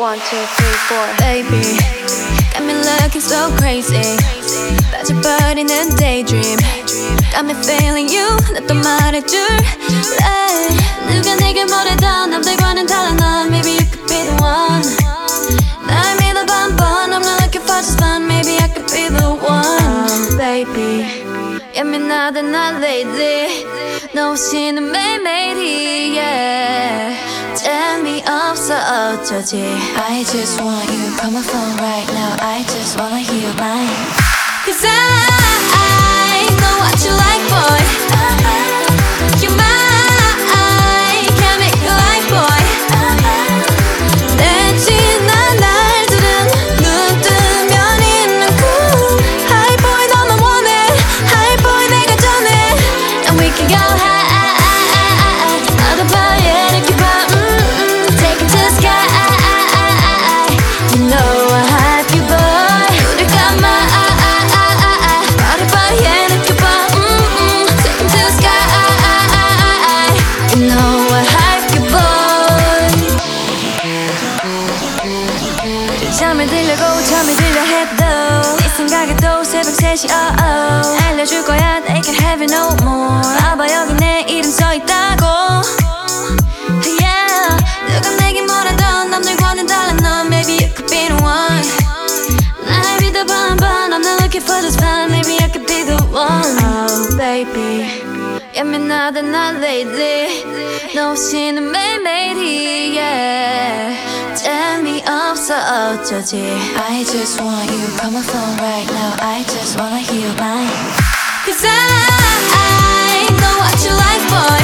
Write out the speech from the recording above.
1, 2, 3, 4 Baby, got me looking so crazy. 빠져버리는 daydream. Got me feeling you. 나 또 말해줄래. 누가 내게 뭐래도 남들과는 달라 넌. Maybe you could be the one. 날 믿어봐 한번. I'm not looking for just fun. Maybe I could be the one. Baby, 예민하다 난 lately. 너 없이는 매일매일이 yeah. 재미없어 어쩌지. I just want you. Call my phone right now. I just wanna hear your line. Cause I know what you like, boy. You're mine. Can't make you like, boy. 내 지난 날들은 눈 뜨면 있는 꿈. Hi boy 너만 원해. Hi boy 내가 전해. And we can go high. 나도 봐야 이렇게 봐. Take it to the sky. You know I hype you, boy. 우릴 감아. 나를 봐야 이렇게 봐. Take it to the sky. You know I hype you, boy. 잠을 들려고 잠이 들려 해도 네 생각에도 새벽 3시 알려줄 거야 they can't have it no more. 봐봐 여기 내 이름 써있다고. Yeah, 누가 내게 뭐라던 남들과는 달라 넌. Maybe you could be the one. 날 믿어봐 한번. I'm not looking for just fun. Maybe I could be the one. Oh baby, 예민하다 난 lately. 너 없이는 매일매일이 yeah. 재미없어 어쩌지. I just want you. Call my phone right now. I just wanna hear your line. Cause I know what you like, boy.